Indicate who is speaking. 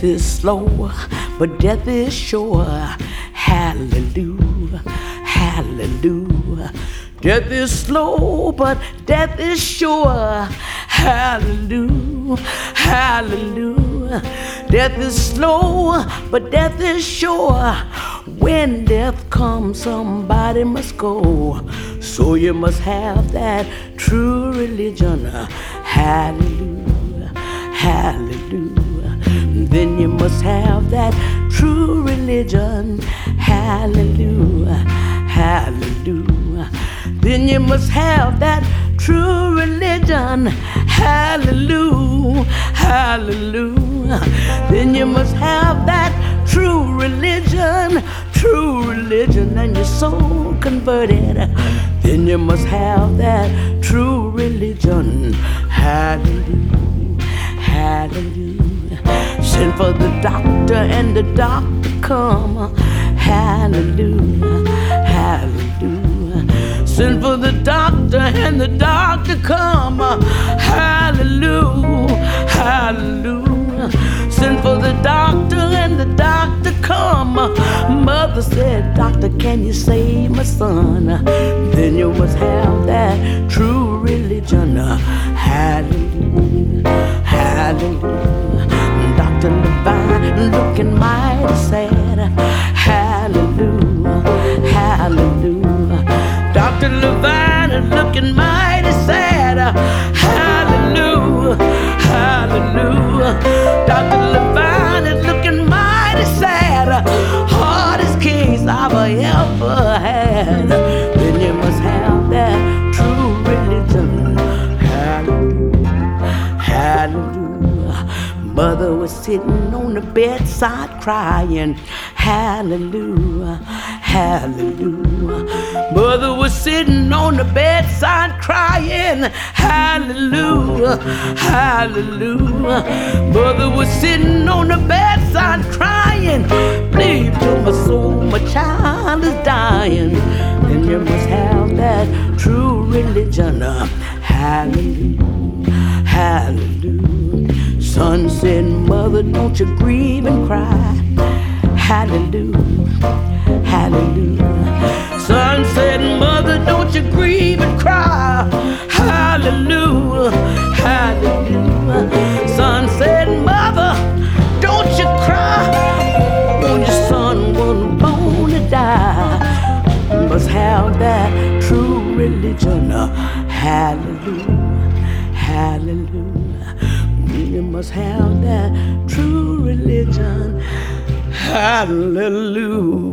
Speaker 1: is slow, but death is sure. Hallelujah, hallelujah. Death is slow, but death is sure. Hallelujah, hallelujah. Death is slow, but death is sure. When death comes, somebody must go. So you must have that true religion. Hallelujah, hallelujah. Then you must have that true religion. Hallelujah, hallelujah. Then you must have that true religion. Hallelujah, hallelujah. Then you must have that true religion, and your soul converted. Then you must have that true religion. Hallelujah, hallelujah. Send for the doctor and the doctor come. Hallelujah, hallelujah. Send for the doctor and the doctor come. Hallelujah, hallelujah. Send for the doctor and the doctor come. Mother said, doctor, can you save my son? Then you must have that true religion. Hallelujah, hallelujah. Dr. Levine looking mighty sad. Hallelujah, hallelujah. Dr. Levine is looking mighty sad. Hallelujah, hallelujah. Dr. Levine is looking mighty sad. Hardest case I've ever had. Then you must have that true religion. Hallelujah, hallelujah. Mother was sitting on the bedside crying. Hallelujah, hallelujah. Mother was sitting on the bedside crying. Hallelujah, hallelujah. Mother was sitting on the bedside crying. Please to my soul, my child is dying. Then you must have that true religion. Hallelujah, hallelujah. Son said, mother, don't you grieve and cry. Hallelujah, hallelujah. Son said, mother, don't you grieve and cry. Hallelujah, hallelujah. Son said, mother, don't you cry. When your son was born to die, you must have that true religion. Hallelujah, hallelujah. You must have that true religion. Hallelujah.